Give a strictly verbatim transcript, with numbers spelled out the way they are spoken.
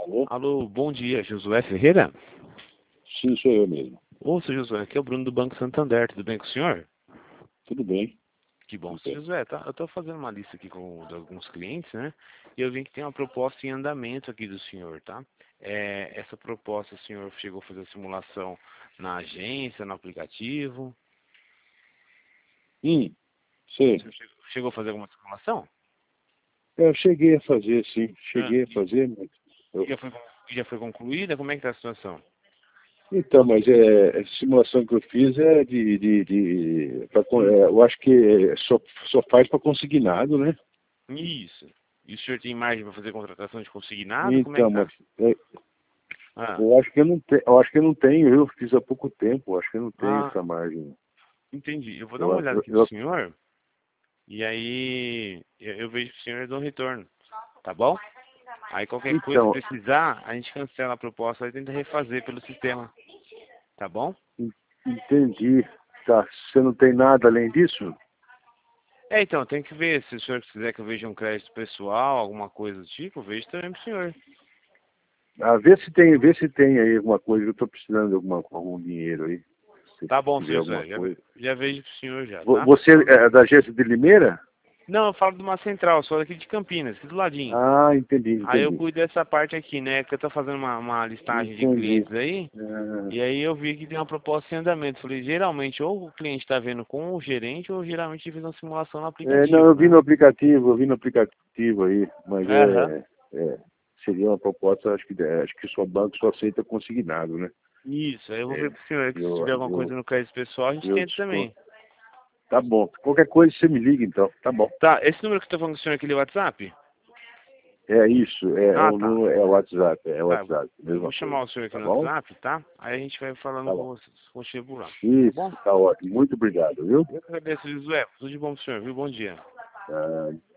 Alô? Alô, bom dia, Josué Ferreira? Sim, sou eu mesmo. Ô, seu Josué, aqui é o Bruno do Banco Santander, tudo bem com o senhor? Tudo bem? Que bom. Tudo Seu bem. Josué, tá, eu estou fazendo uma lista aqui com de alguns clientes, né? E eu vi que tem uma proposta em andamento aqui do senhor, tá? É, essa proposta, o senhor chegou a fazer a simulação na agência, no aplicativo? Hum, O sei. senhor chegou, chegou a fazer alguma simulação? Eu cheguei a fazer, sim. Ah, Cheguei a e, fazer, mas... e eu- já foi, con- já foi concluída? Como é que tá a situação? Então, mas é, a simulação que eu fiz é de... de, de pra con- Hum, é, eu acho que só, só faz para consignado, né? isso. E o senhor tem margem para fazer contratação de consignado? Como é que Então, mas tá? é, Ah, eu acho que eu não tenho, eu acho que eu não tenho, eu fiz há pouco tempo, eu acho que eu não tenho ah, essa margem. entendi. Eu vou dar uma Eu, olhada eu, aqui do eu- senhor e aí eu, eu vejo que o senhor dá um retorno, tá bom? Aí qualquer coisa que então, precisar, a gente cancela a proposta e tenta refazer pelo sistema, tá bom? en- entendi. Tá, você não tem nada além disso? É, então, tem que ver, se o senhor quiser que eu veja um crédito pessoal, alguma coisa do tipo, eu vejo também pro senhor. Ah, vê se tem, vê se tem aí alguma coisa. Eu estou precisando de alguma, algum dinheiro aí. Se Tá bom, tiver seu alguma Zé, já, coisa. já vejo pro senhor já, Vo- tá? Você é da agência de Limeira? Não, eu falo de uma central, sou daqui de Campinas, aqui do ladinho. Ah, entendi, Aí eu entendi. cuido dessa parte aqui, né, que eu tô fazendo uma, uma listagem de Entendi. clientes aí. Ah, E aí eu vi que tem uma proposta em andamento. Falei, geralmente ou o cliente está vendo com o gerente ou geralmente fez uma simulação no é, não, eu aplicativo, vi né? no aplicativo, eu vi no aplicativo aí, mas Aham. é, é seria uma proposta, acho que é, acho que só banco só aceita consignado, né? Isso, aí eu vou ver É, pro senhor que se eu, tiver alguma eu, coisa no crédito pessoal, a gente eu tenta desconto. também. Tá bom. Qualquer coisa você me liga então, tá bom. Tá, esse número que eu tô falando com o senhor é aquele WhatsApp? É isso, é, é Ah, o tá. número, é o WhatsApp, é o Tá, eu vou WhatsApp, eu vou mesma coisa. chamar o senhor aqui Tá no bom? WhatsApp, tá? Aí a gente vai falando Tá com bom. você, com você por lá. Tá Isso, bom? tá ótimo. Muito obrigado, viu? Eu que agradeço, Josué. Tudo de bom pro senhor, viu? Bom dia. Ah,